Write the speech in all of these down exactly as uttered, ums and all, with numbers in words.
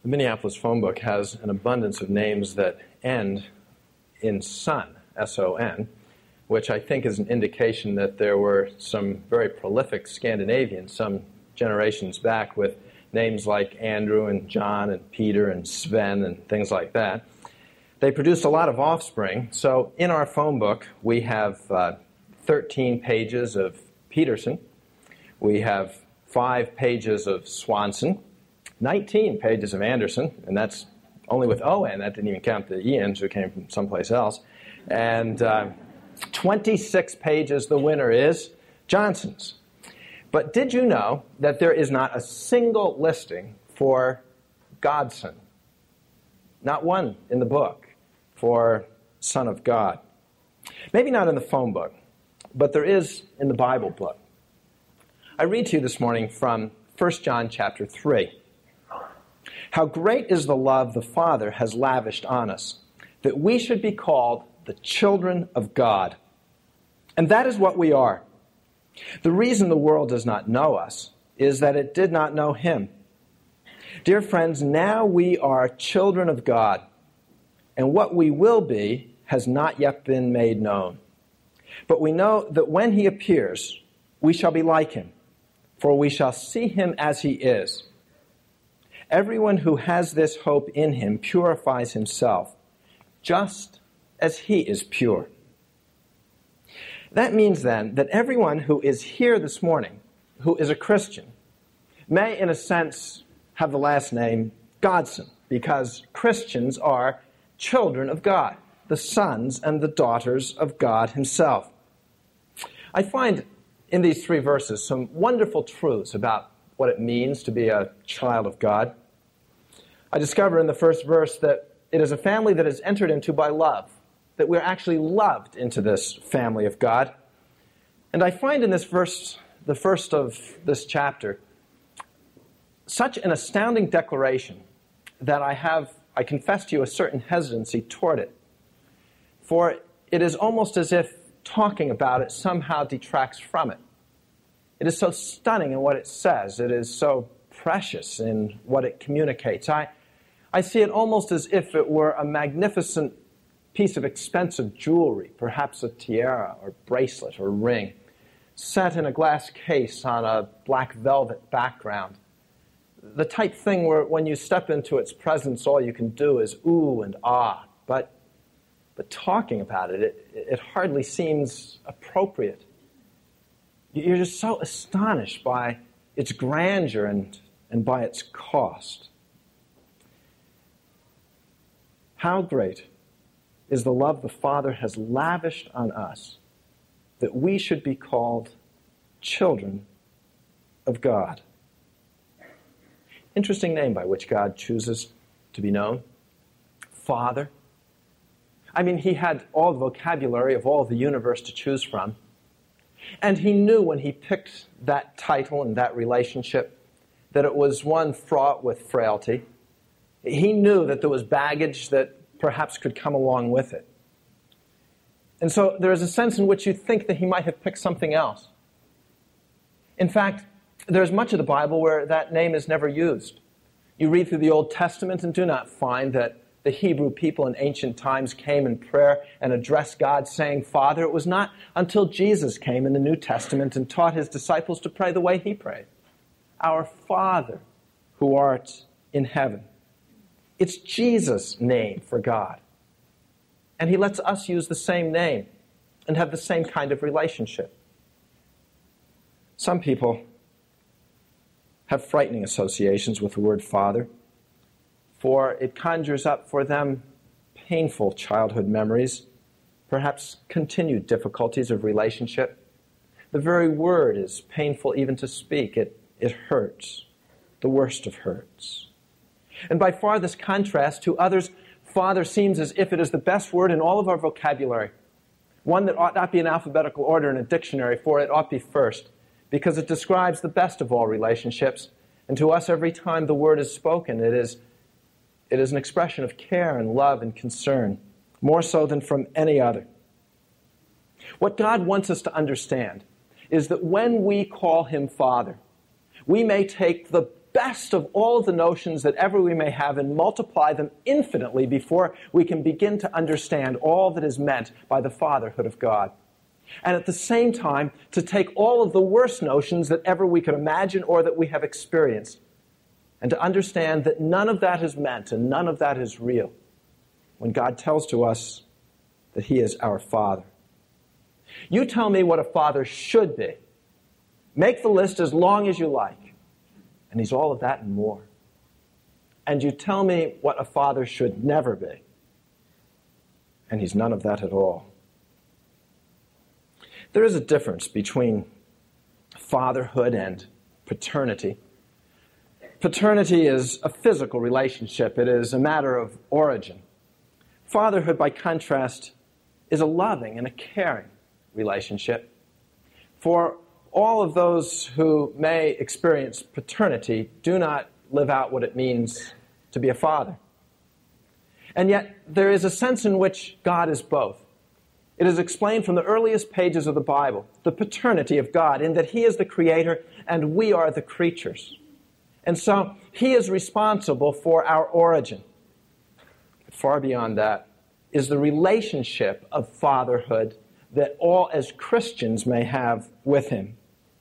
The Minneapolis phone book has an abundance of names that end in son, S O N, which I think is an indication that there were some very prolific Scandinavians some generations back with names like Andrew and John and Peter and Sven and things like that. They produced a lot of offspring, so in our phone book we have uh, thirteen pages of Peterson, we have five pages of Swanson, nineteen pages of Anderson, and that's only with O N, that didn't even count the Ians who came from someplace else, and uh, twenty-six pages, the winner is Johnson's. But did you know that there is not a single listing for Godson? Not one in the book for Son of God. Maybe not in the phone book, but there is in the Bible book. I read to you this morning from First John chapter three. How great is the love the Father has lavished on us, that we should be called the children of God. And that is what we are. The reason the world does not know us is that it did not know Him. Dear friends, now we are children of God, and what we will be has not yet been made known. But we know that when He appears, we shall be like Him, for we shall see Him as He is. Everyone who has this hope in Him purifies himself, just as He is pure. That means then that everyone who is here this morning, who is a Christian, may in a sense have the last name Godson, because Christians are children of God, the sons and the daughters of God Himself. I find in these three verses some wonderful truths about what it means to be a child of God. I discover in the first verse that it is a family that is entered into by love, that we're actually loved into this family of God. And I find in this verse, the first of this chapter, such an astounding declaration that I have, I confess to you, a certain hesitancy toward it. For it is almost as if talking about it somehow detracts from it. It is so stunning in what it says. It is so precious in what it communicates. I, I see it almost as if it were a magnificent piece of expensive jewelry, perhaps a tiara or bracelet or ring, set in a glass case on a black velvet background. The type thing where when you step into its presence, all you can do is ooh and ah. But, but talking about it, it, it hardly seems appropriate. You're just so astonished by its grandeur and, and by its cost. How great is the love the Father has lavished on us, that we should be called children of God. Interesting name by which God chooses to be known. Father. I mean, He had all the vocabulary of all the universe to choose from. And He knew when He picked that title and that relationship that it was one fraught with frailty. He knew that there was baggage that perhaps could come along with it. And so there is a sense in which you think that He might have picked something else. In fact, there's much of the Bible where that name is never used. You read through the Old Testament and do not find that the Hebrew people in ancient times came in prayer and addressed God saying, Father. It was not until Jesus came in the New Testament and taught His disciples to pray the way He prayed. Our Father, who art in heaven. It's Jesus' name for God. And He lets us use the same name and have the same kind of relationship. Some people have frightening associations with the word Father, for it conjures up for them painful childhood memories, perhaps continued difficulties of relationship. The very word is painful even to speak. It, it hurts, the worst of hurts. And by far this contrast to others, Father seems as if it is the best word in all of our vocabulary. One that ought not be in alphabetical order in a dictionary, for it ought be first, because it describes the best of all relationships. And to us, every time the word is spoken, it is, it is an expression of care and love and concern, more so than from any other. What God wants us to understand is that when we call Him Father, we may take the best of all of the notions that ever we may have and multiply them infinitely before we can begin to understand all that is meant by the fatherhood of God. And at the same time, to take all of the worst notions that ever we could imagine or that we have experienced, and to understand that none of that is meant and none of that is real when God tells to us that He is our Father. You tell me what a father should be. Make the list as long as you like. And He's all of that and more. And you tell me what a father should never be. And He's none of that at all. There is a difference between fatherhood and paternity. Paternity is a physical relationship. It is a matter of origin. Fatherhood, by contrast, is a loving and a caring relationship. For all of those who may experience paternity do not live out what it means to be a father. And yet, there is a sense in which God is both. It is explained from the earliest pages of the Bible, the paternity of God, in that He is the creator and we are the creatures. And so, He is responsible for our origin. But far beyond that is the relationship of fatherhood that all as Christians may have with Him.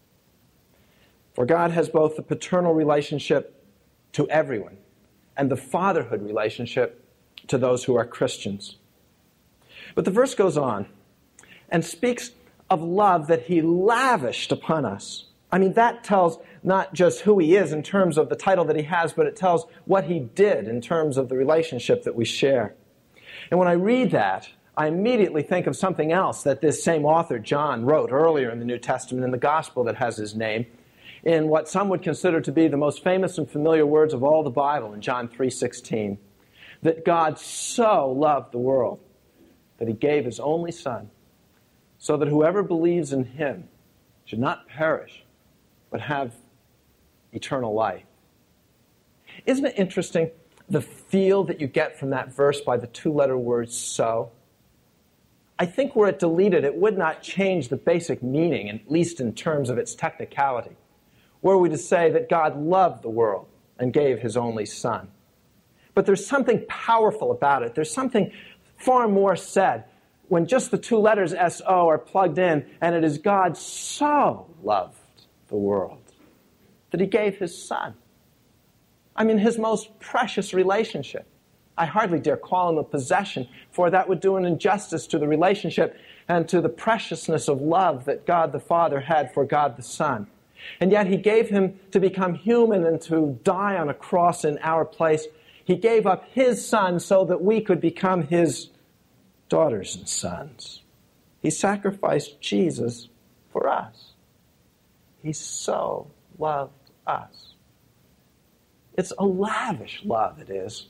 For God has both the paternal relationship to everyone and the fatherhood relationship to those who are Christians. But the verse goes on and speaks of love that He lavished upon us. I mean, that tells not just who He is in terms of the title that He has, but it tells what He did in terms of the relationship that we share. And when I read that, I immediately think of something else that this same author, John, wrote earlier in the New Testament in the Gospel that has his name, in what some would consider to be the most famous and familiar words of all the Bible in John three sixteen, that God so loved the world that He gave His only Son, so that whoever believes in Him should not perish, but have eternal life. Isn't it interesting, the feel that you get from that verse by the two-letter word so? I think were it deleted, it would not change the basic meaning, at least in terms of its technicality. Were we to say that God loved the world and gave His only Son. But there's something powerful about it. There's something far more said when just the two letters S O are plugged in, and it is God so loved the world that He gave His Son. I mean, His most precious relationship. I hardly dare call Him a possession, for that would do an injustice to the relationship and to the preciousness of love that God the Father had for God the Son. And yet He gave Him to become human and to die on a cross in our place. He gave up His Son so that we could become His daughters and sons. He sacrificed Jesus for us. He so loved us. It's a lavish love, it is.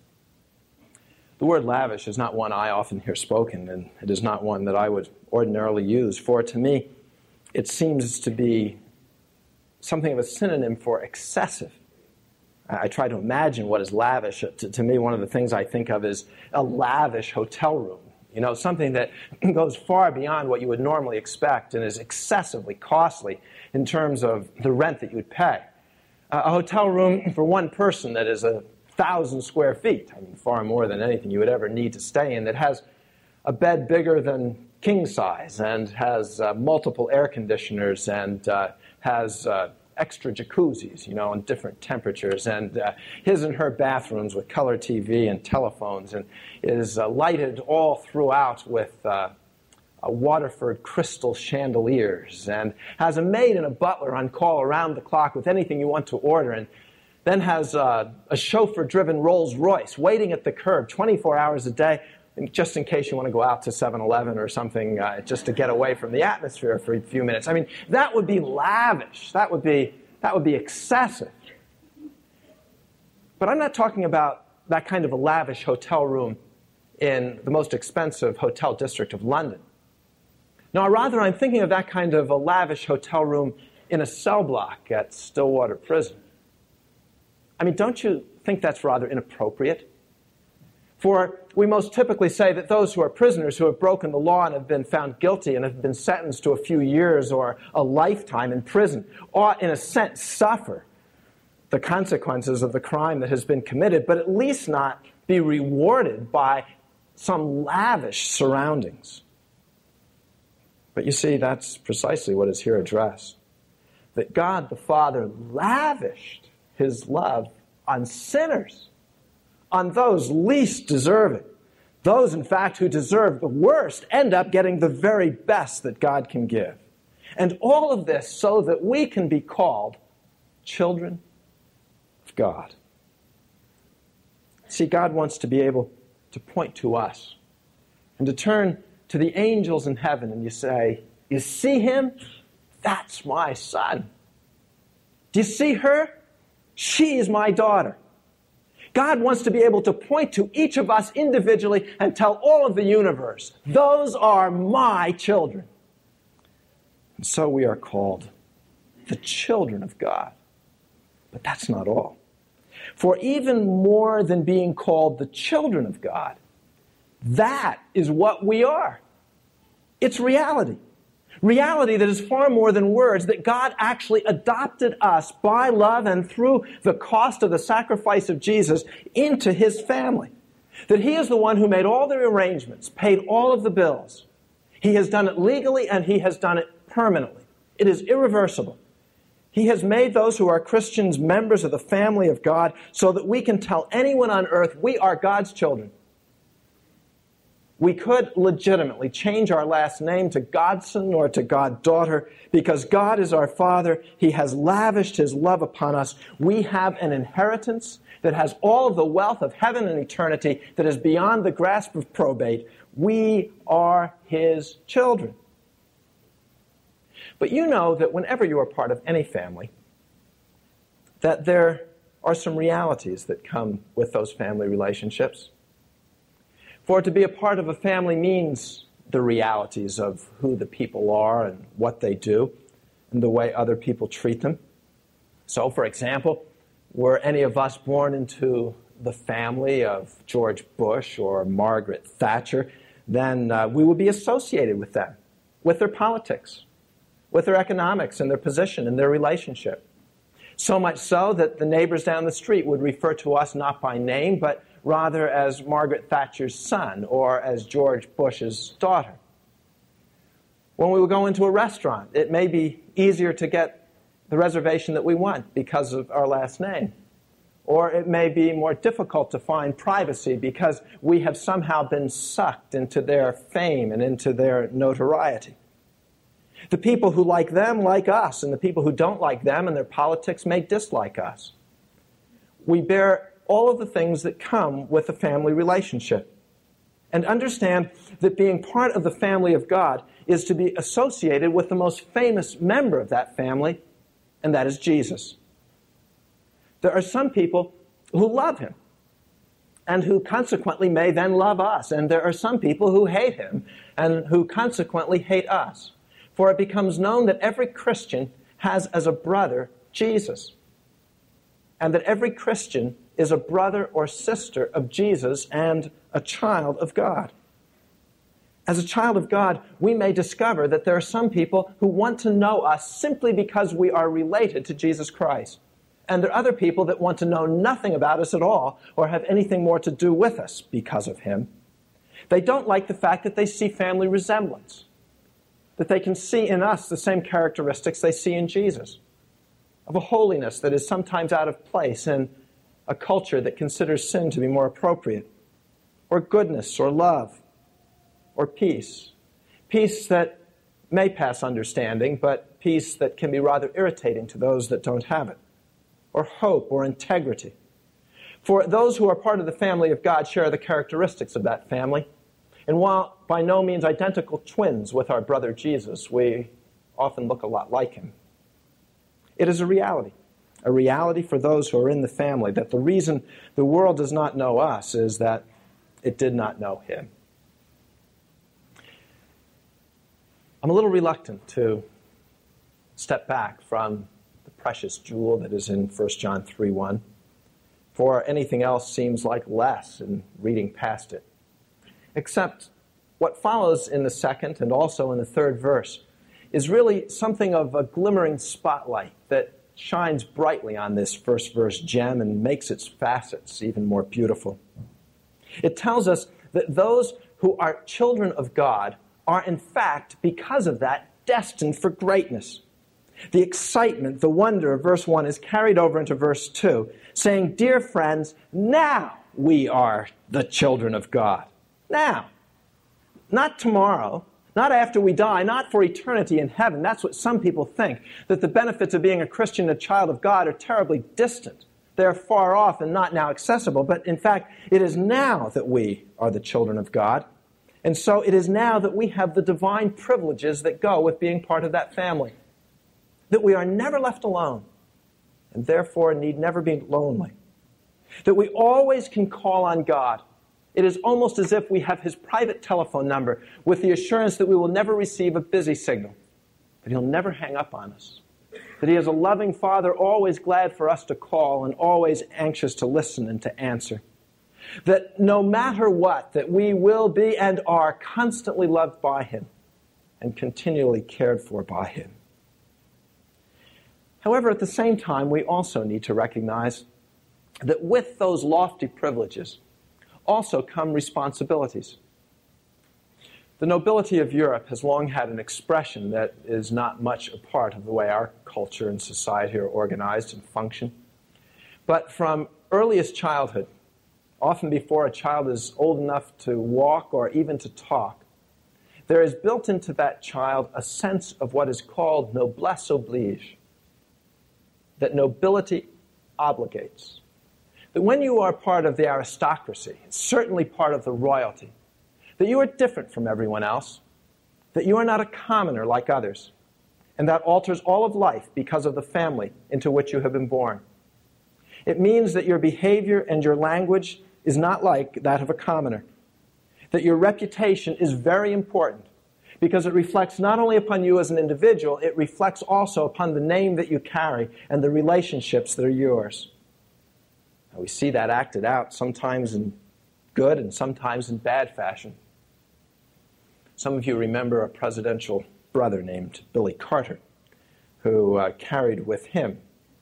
The word lavish is not one I often hear spoken, and it is not one that I would ordinarily use, for to me it seems to be something of a synonym for excessive. I try to imagine what is lavish. To, to me, one of the things I think of is a lavish hotel room. You know, something that goes far beyond what you would normally expect and is excessively costly in terms of the rent that you would pay. Uh, a hotel room for one person that is a thousand square feet, I mean, far more than anything you would ever need to stay in, that has a bed bigger than king size and has uh, multiple air conditioners and uh, has uh, extra jacuzzis, you know, on different temperatures, and uh, his and her bathrooms with color T V and telephones, and is uh, lighted all throughout with uh, a Waterford crystal chandeliers, and has a maid and a butler on call around the clock with anything you want to order, and then has uh, a chauffeur-driven Rolls Royce waiting at the curb twenty-four hours a day, just in case you want to go out to seven eleven or something, uh, just to get away from the atmosphere for a few minutes. I mean, that would be lavish. That would be, that would be excessive. But I'm not talking about that kind of a lavish hotel room in the most expensive hotel district of London. No, rather I'm thinking of that kind of a lavish hotel room in a cell block at Stillwater Prison. I mean, don't you think that's rather inappropriate? For we most typically say that those who are prisoners who have broken the law and have been found guilty and have been sentenced to a few years or a lifetime in prison ought, in a sense, suffer. the consequences of the crime that has been committed, but at least not be rewarded by some lavish surroundings. But you see, that's precisely what is here addressed. That God the Father lavished his love on sinners, on those least deserving. Those, in fact, who deserve the worst end up getting the very best that God can give. And all of this so that we can be called children of God. See, God wants to be able to point to us and to turn to the angels in heaven and you say, you see him? That's my son. Do you see her? She is my daughter. God wants to be able to point to each of us individually and tell all of the universe, those are my children. And so we are called the children of God. But that's not all. For even more than being called the children of God, that is what we are. It's reality. Reality that is far more than words, that God actually adopted us by love and through the cost of the sacrifice of Jesus into his family. That he is the one who made all the arrangements, paid all of the bills. He has done it legally and he has done it permanently. It is irreversible. He has made those who are Christians members of the family of God so that we can tell anyone on earth we are God's children. We could legitimately change our last name to Godson or to Goddaughter because God is our Father. He has lavished his love upon us. We have an inheritance that has all of the wealth of heaven and eternity that is beyond the grasp of probate. We are his children. But you know that whenever you are part of any family, that there are some realities that come with those family relationships. For to be a part of a family means the realities of who the people are and what they do and the way other people treat them. So, for example, were any of us born into the family of George Bush or Margaret Thatcher, then uh, we would be associated with them, with their politics, with their economics and their position and their relationship. So much so that the neighbors down the street would refer to us not by name, but rather as Margaret Thatcher's son or as George Bush's daughter. When we would go into a restaurant, it may be easier to get the reservation that we want because of our last name. Or it may be more difficult to find privacy because we have somehow been sucked into their fame and into their notoriety. The people who like them like us, and the people who don't like them and their politics may dislike us. We bear all of the things that come with a family relationship. And understand that being part of the family of God is to be associated with the most famous member of that family, and that is Jesus. There are some people who love him, and who consequently may then love us. And there are some people who hate him, and who consequently hate us. For it becomes known that every Christian has as a brother Jesus. And that every Christian is a brother or sister of Jesus and a child of God. As a child of God, we may discover that there are some people who want to know us simply because we are related to Jesus Christ. And there are other people that want to know nothing about us at all or have anything more to do with us because of him. They don't like the fact that they see family resemblance, that they can see in us the same characteristics they see in Jesus, of a holiness that is sometimes out of place and a culture that considers sin to be more appropriate, or goodness, or love, or peace. Peace that may pass understanding, but peace that can be rather irritating to those that don't have it, or hope, or integrity. For those who are part of the family of God share the characteristics of that family, and while by no means identical twins with our brother Jesus, we often look a lot like him. It is a reality. A reality for those who are in the family, that the reason the world does not know us is that it did not know him. I'm a little reluctant to step back from the precious jewel that is in First John three one, for anything else seems like less in reading past it. Except what follows in the second and also in the third verse is really something of a glimmering spotlight that shines brightly on this first verse gem and makes its facets even more beautiful. It tells us that those who are children of God are, in fact, because of that, destined for greatness. The excitement, the wonder of verse one is carried over into verse two, saying, "Dear friends, now we are the children of God." Now. Not tomorrow. Not after we die. Not for eternity in heaven. That's what some people think, that the benefits of being a Christian and a child of God are terribly distant. They're far off and not now accessible. But in fact, it is now that we are the children of God. And so it is now that we have the divine privileges that go with being part of that family. That we are never left alone, and therefore need never be lonely. That we always can call on God. It is almost as if we have His private telephone number with the assurance that we will never receive a busy signal, that He'll never hang up on us, that He is a loving Father, always glad for us to call and always anxious to listen and to answer. That no matter what, that we will be and are constantly loved by Him and continually cared for by Him. However, at the same time, we also need to recognize that with those lofty privileges also come responsibilities. The nobility of Europe has long had an expression that is not much a part of the way our culture and society are organized and function. But from earliest childhood, often before a child is old enough to walk or even to talk, there is built into that child a sense of what is called noblesse oblige, that nobility obligates. That when you are part of the aristocracy, certainly part of the royalty, that you are different from everyone else, that you are not a commoner like others, and that alters all of life because of the family into which you have been born. It means that your behavior and your language is not like that of a commoner, that your reputation is very important because it reflects not only upon you as an individual, it reflects also upon the name that you carry and the relationships that are yours. Now, we see that acted out sometimes in good and sometimes in bad fashion. Some of you remember a presidential brother named Billy Carter, who uh, carried with him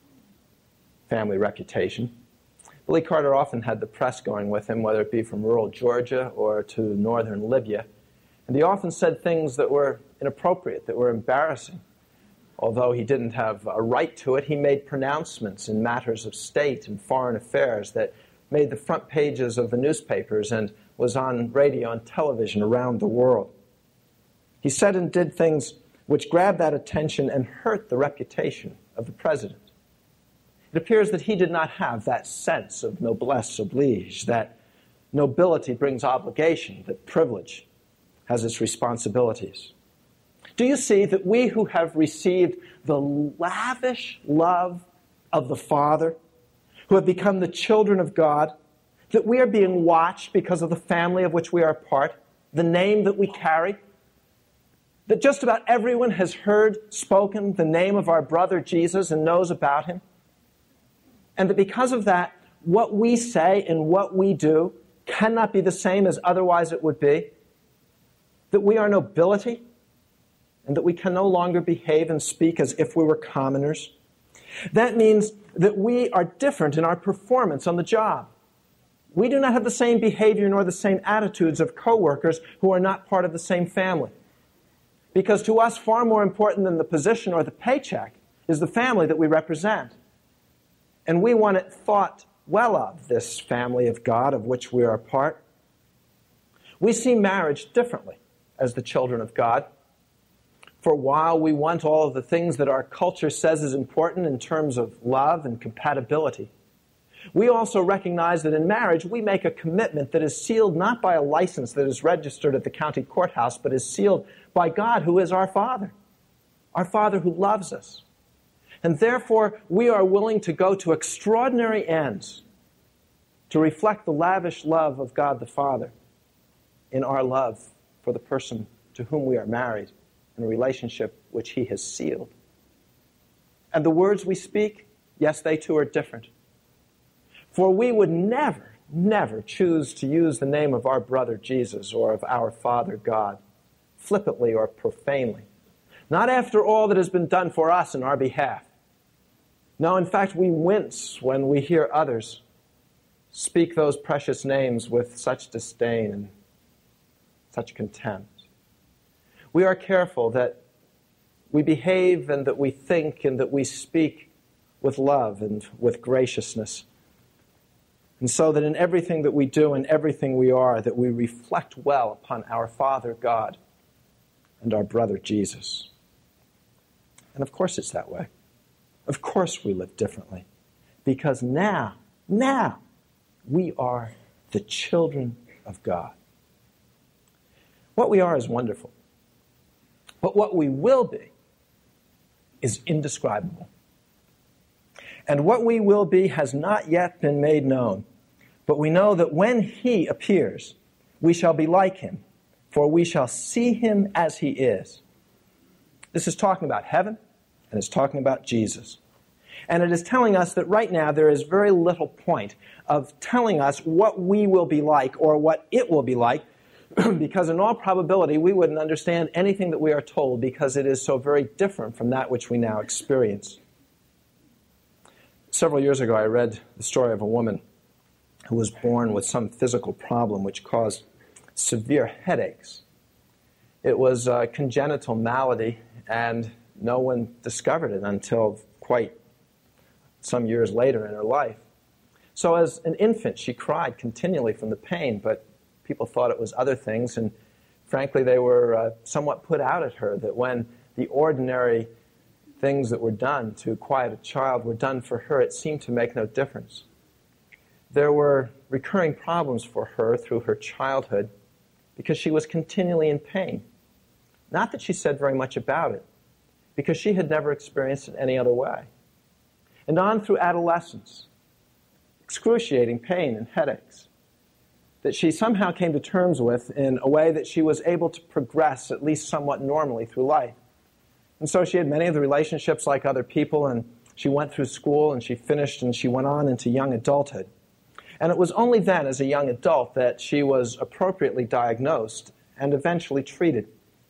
family reputation. Billy Carter often had the press going with him, whether it be from rural Georgia or to northern Libya. And he often said things that were inappropriate, that were embarrassing. Although he didn't have a right to it, he made pronouncements in matters of state and foreign affairs that made the front pages of the newspapers and was on radio and television around the world. He said and did things which grabbed that attention and hurt the reputation of the president. It appears that he did not have that sense of noblesse oblige, that nobility brings obligation, that privilege has its responsibilities. Do you see that we who have received the lavish love of the Father, who have become the children of God, that we are being watched because of the family of which we are a part, the name that we carry? That just about everyone has heard spoken the name of our brother Jesus and knows about him? And that because of that, what we say and what we do cannot be the same as otherwise it would be? That we are nobility? And that we can no longer behave and speak as if we were commoners? That means that we are different in our performance on the job. We do not have the same behavior nor the same attitudes of coworkers who are not part of the same family. Because to us, far more important than the position or the paycheck is the family that we represent. And we want it thought well of, this family of God of which we are a part. We see marriage differently as the children of God. For while we want all of the things that our culture says is important in terms of love and compatibility, we also recognize that in marriage we make a commitment that is sealed not by a license that is registered at the county courthouse, but is sealed by God, who is our Father, our Father who loves us. And therefore, we are willing to go to extraordinary ends to reflect the lavish love of God the Father in our love for the person to whom we are married, in a relationship which He has sealed. And the words we speak, yes, they too are different. For we would never, never choose to use the name of our brother Jesus or of our Father God flippantly or profanely. Not after all that has been done for us in our behalf. No, in fact, we wince when we hear others speak those precious names with such disdain and such contempt. We are careful that we behave and that we think and that we speak with love and with graciousness. And so that in everything that we do and everything we are, that we reflect well upon our Father God and our brother Jesus. And of course it's that way. Of course we live differently. Because now, now, we are the children of God. What we are is wonderful. But what we will be is indescribable. And what we will be has not yet been made known. But we know that when he appears, we shall be like him, for we shall see him as he is. This is talking about heaven, and it's talking about Jesus. And it is telling us that right now there is very little point of telling us what we will be like or what it will be like, because in all probability we wouldn't understand anything that we are told because it is so very different from that which we now experience. Several years ago I read the story of a woman who was born with some physical problem which caused severe headaches. It was a congenital malady, and no one discovered it until quite some years later in her life. So as an infant, she cried continually from the pain, but people thought it was other things, and frankly, they were uh, somewhat put out at her that when the ordinary things that were done to quiet a child were done for her, it seemed to make no difference. There were recurring problems for her through her childhood because she was continually in pain. Not that she said very much about it, because she had never experienced it any other way. And on through adolescence, excruciating pain and headaches that she somehow came to terms with in a way that she was able to progress at least somewhat normally through life. And so she had many of the relationships like other people, and she went through school and she finished and she went on into young adulthood. And it was only then, as a young adult, that she was appropriately diagnosed and eventually treated.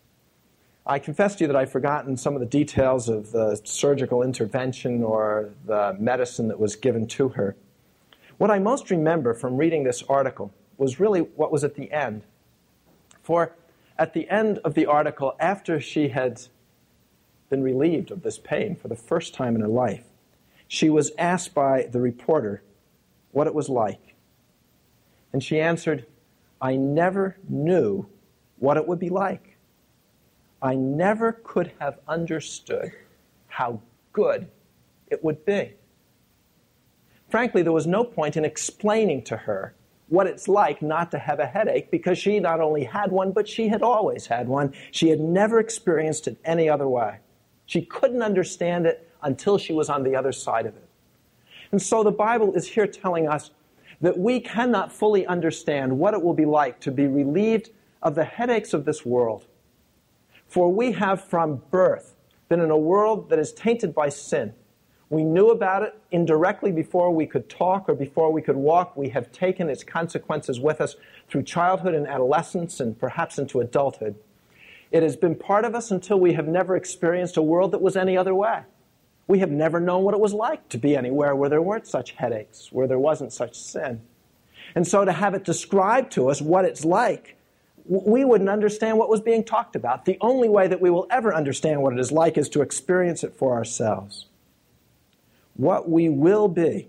I confess to you that I've forgotten some of the details of the surgical intervention or the medicine that was given to her. What I most remember from reading this article was really what was at the end. For at the end of the article, after she had been relieved of this pain for the first time in her life, she was asked by the reporter what it was like. And she answered, "I never knew what it would be like. I never could have understood how good it would be." Frankly, there was no point in explaining to her what it's like not to have a headache, because she not only had one, but she had always had one. She had never experienced it any other way. She couldn't understand it until she was on the other side of it. And so the Bible is here telling us that we cannot fully understand what it will be like to be relieved of the headaches of this world. For we have from birth been in a world that is tainted by sin. We knew about it indirectly before we could talk or before we could walk. We have taken its consequences with us through childhood and adolescence and perhaps into adulthood. It has been part of us until we have never experienced a world that was any other way. We have never known what it was like to be anywhere where there weren't such headaches, where there wasn't such sin. And so to have it described to us what it's like, we wouldn't understand what was being talked about. The only way that we will ever understand what it is like is to experience it for ourselves. What we will be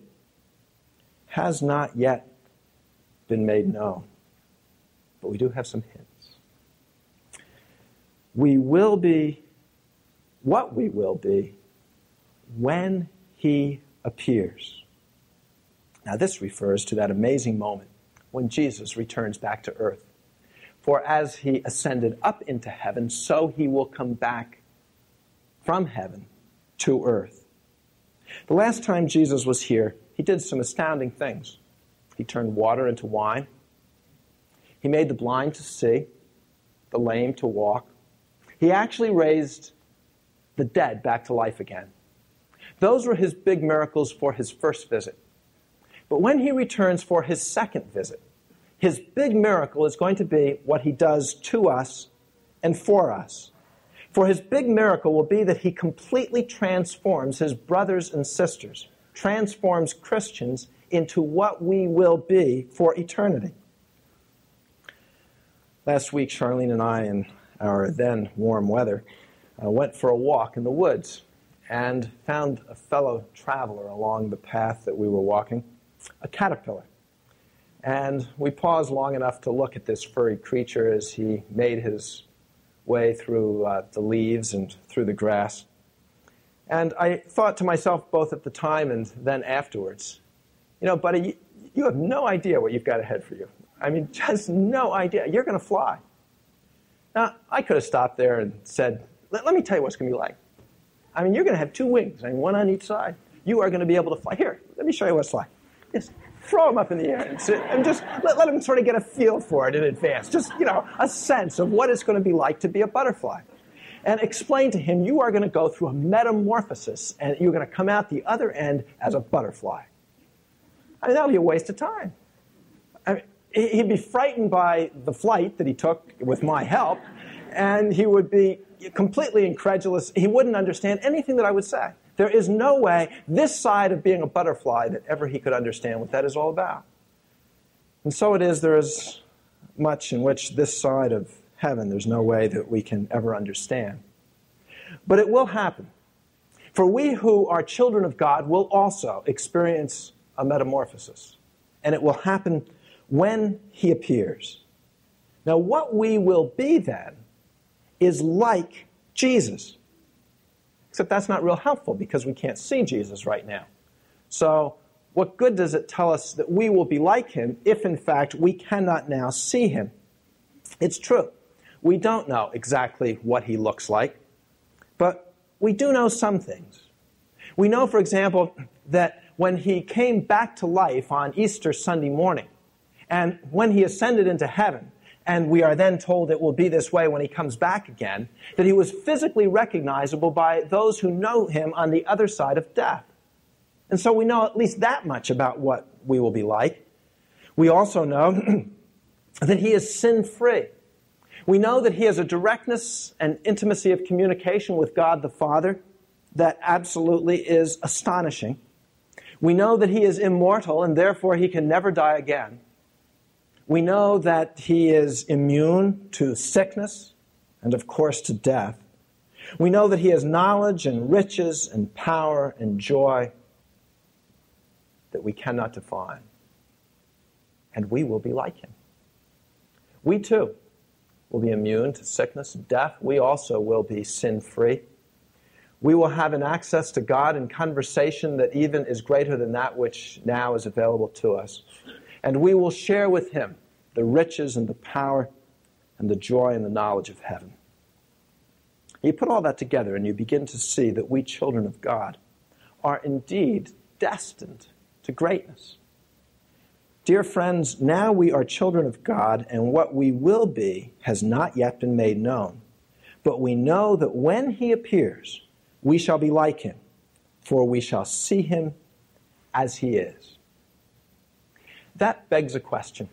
has not yet been made known, but we do have some hints. We will be what we will be when he appears. Now this refers to that amazing moment when Jesus returns back to earth. For as he ascended up into heaven, so he will come back from heaven to earth. The last time Jesus was here, he did some astounding things. He turned water into wine. He made the blind to see, the lame to walk. He actually raised the dead back to life again. Those were his big miracles for his first visit. But when he returns for his second visit, his big miracle is going to be what he does to us and for us. For his big miracle will be that he completely transforms his brothers and sisters, transforms Christians into what we will be for eternity. Last week, Charlene and I, in our then warm weather, uh, went for a walk in the woods and found a fellow traveler along the path that we were walking, a caterpillar. And we paused long enough to look at this furry creature as he made his way through uh, the leaves and through the grass. And I thought to myself, both at the time and then afterwards, you know, buddy, you, you have no idea what you've got ahead for you. I mean, just no idea. You're going to fly. Now, I could have stopped there and said, let, let me tell you what's going to be like. I mean, you're going to have two wings, I mean, one on each side. You are going to be able to fly. Here, let me show you what it's like. Just throw them up in the air and, sit, and just let, let them sort of get a feel for it in advance. Just, you know, a sense of what it's going to be like to be a butterfly. And explain to him, you are going to go through a metamorphosis, and you're going to come out the other end as a butterfly. I mean, that would be a waste of time. I mean, he'd be frightened by the flight that he took with my help, and he would be completely incredulous. He wouldn't understand anything that I would say. There is no way this side of being a butterfly that ever he could understand what that is all about. And so it is, there is much in which this side of heaven, there's no way that we can ever understand. But it will happen. For we who are children of God will also experience a metamorphosis. And it will happen when he appears. Now, what we will be then is like Jesus. Except that's not real helpful because we can't see Jesus right now. So what good does it tell us that we will be like him if, in fact, we cannot now see him? It's true. We don't know exactly what he looks like, but we do know some things. We know, for example, that when he came back to life on Easter Sunday morning, and when he ascended into heaven, and we are then told it will be this way when he comes back again, that he was physically recognizable by those who know him on the other side of death. And so we know at least that much about what we will be like. We also know that he is sin-free. We know that he has a directness and intimacy of communication with God the Father that absolutely is astonishing. We know that he is immortal and therefore he can never die again. We know that he is immune to sickness and, of course, to death. We know that he has knowledge and riches and power and joy that we cannot define. And we will be like him. We, too, will be immune to sickness and death. We also will be sin-free. We will have an access to God in conversation that even is greater than that which now is available to us. And we will share with him the riches and the power and the joy and the knowledge of heaven. You put all that together and you begin to see that we children of God are indeed destined to greatness. Dear friends, now we are children of God, and what we will be has not yet been made known. But we know that when he appears, we shall be like him, for we shall see him as he is. That begs a question.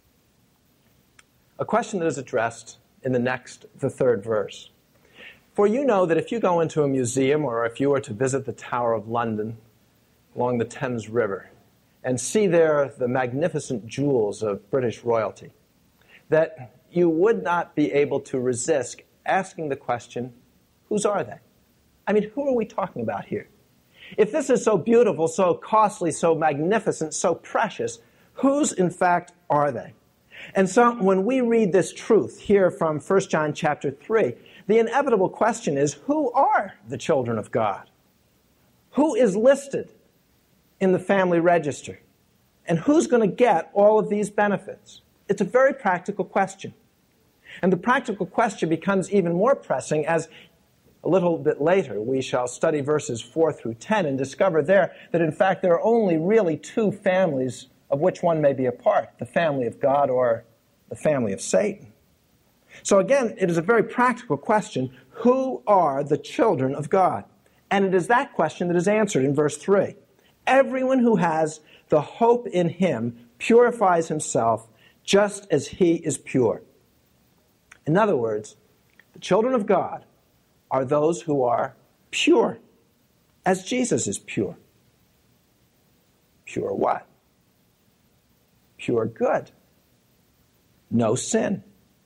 A question that is addressed in the next, the third verse. For you know that if you go into a museum or if you were to visit the Tower of London along the Thames River and see there the magnificent jewels of British royalty, that you would not be able to resist asking the question, whose are they? I mean, who are we talking about here? If this is so beautiful, so costly, so magnificent, so precious, whose, in fact, are they? And so when we read this truth here from First John chapter three, the inevitable question is, who are the children of God? Who is listed in the family register? And who's going to get all of these benefits? It's a very practical question. And the practical question becomes even more pressing as a little bit later we shall study verses four through ten and discover there that in fact there are only really two families of which one may be a part, the family of God or the family of Satan. So again, it is a very practical question. Who are the children of God? And it is that question that is answered in verse three. Everyone who has the hope in him purifies himself just as he is pure. In other words, the children of God are those who are pure, as Jesus is pure. Pure what? Pure good. No sin.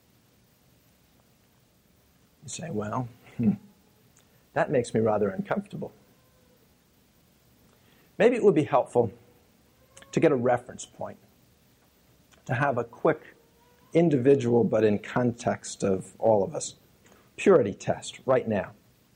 You say, well, hmm, that makes me rather uncomfortable. Maybe it would be helpful to get a reference point, to have a quick, individual but in context of all of us, purity test right now.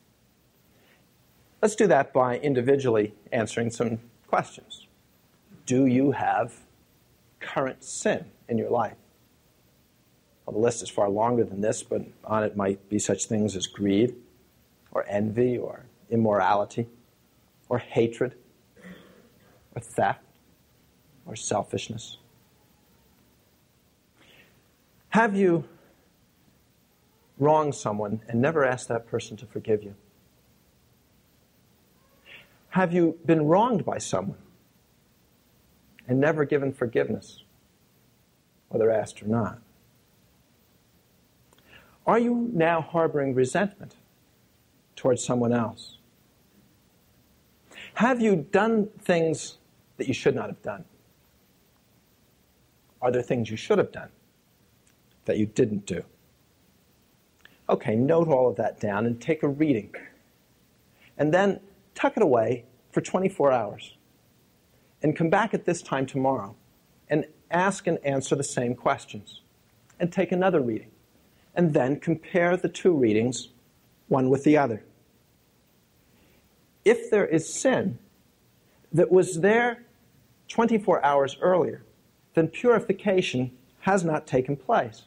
Let's do that by individually answering some questions. Do you have current sin in your life? Well, the list is far longer than this, but on it might be such things as greed, or envy, or immorality, or hatred, or theft, or selfishness. Have you wronged someone and never asked that person to forgive you? Have you been wronged by someone and never given forgiveness, whether asked or not? Are you now harboring resentment towards someone else? Have you done things that you should not have done? Are there things you should have done that you didn't do? Okay, note all of that down and take a reading. And then tuck it away for twenty-four hours. And come back at this time tomorrow and ask and answer the same questions. And take another reading. And then compare the two readings, one with the other. If there is sin that was there twenty-four hours earlier, then purification has not taken place.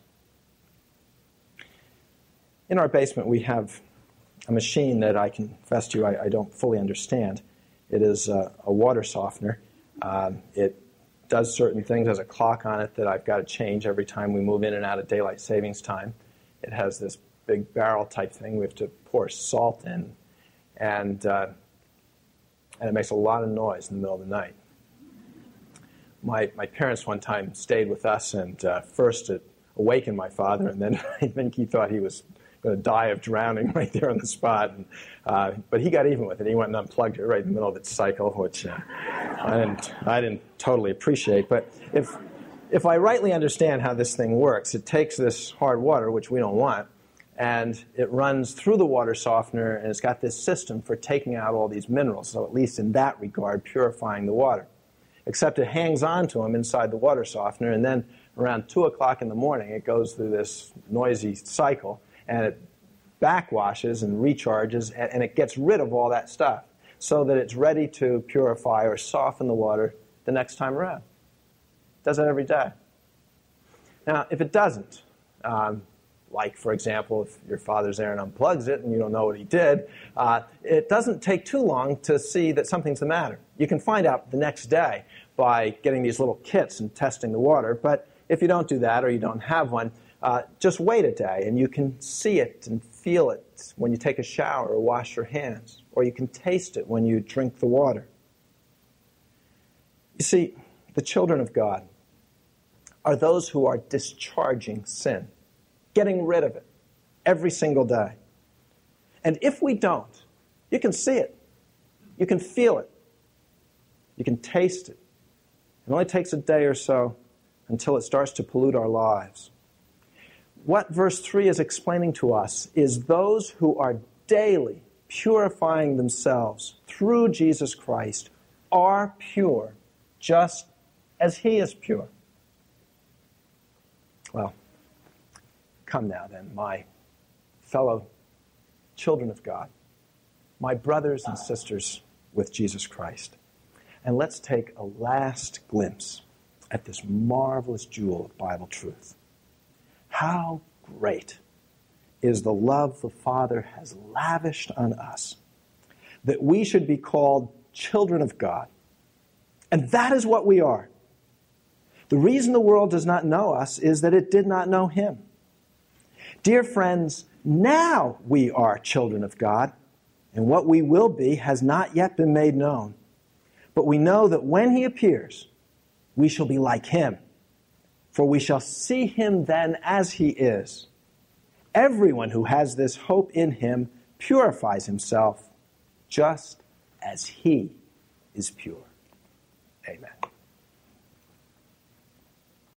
In our basement, we have a machine that I confess to you I, I don't fully understand. It is a, a water softener. Um, it does certain things, has a clock on it that I've got to change every time we move in and out of daylight savings time. It has this big barrel type thing. We have to pour salt in, and uh, and it makes a lot of noise in the middle of the night. My my parents one time stayed with us, and uh, first it awakened my father, and then I think he thought he was going to die of drowning right there on the spot. And, uh, but he got even with it. He went and unplugged it right in the middle of its cycle, which uh, I didn't I didn't totally appreciate. But if if I rightly understand how this thing works, it takes this hard water, which we don't want, and it runs through the water softener, and it's got this system for taking out all these minerals. So at least in that regard, purifying the water. Except it hangs on to them inside the water softener, and then around two o'clock in the morning, it goes through this noisy cycle, and it backwashes and recharges, and, and it gets rid of all that stuff so that it's ready to purify or soften the water the next time around. It does that every day. Now, if it doesn't, um, like, for example, if your father's there and unplugs it and you don't know what he did, uh, it doesn't take too long to see that something's the matter. You can find out the next day by getting these little kits and testing the water, but if you don't do that or you don't have one, uh, just wait a day and you can see it and feel it when you take a shower or wash your hands, or you can taste it when you drink the water. You see, the children of God are those who are discharging sin, getting rid of it every single day. And if we don't, you can see it. You can feel it. You can taste it. It only takes a day or so until it starts to pollute our lives. What verse three is explaining to us is those who are daily purifying themselves through Jesus Christ are pure just as he is pure. Well, come now then, my fellow children of God, my brothers and sisters with Jesus Christ, and let's take a last glimpse at this marvelous jewel of Bible truth. How great is the love the Father has lavished on us, that we should be called children of God. And that is what we are. The reason the world does not know us is that it did not know him. Dear friends, now we are children of God, and what we will be has not yet been made known. But we know that when he appears, we shall be like him, for we shall see him then as he is. Everyone who has this hope in him purifies himself just as he is pure. Amen.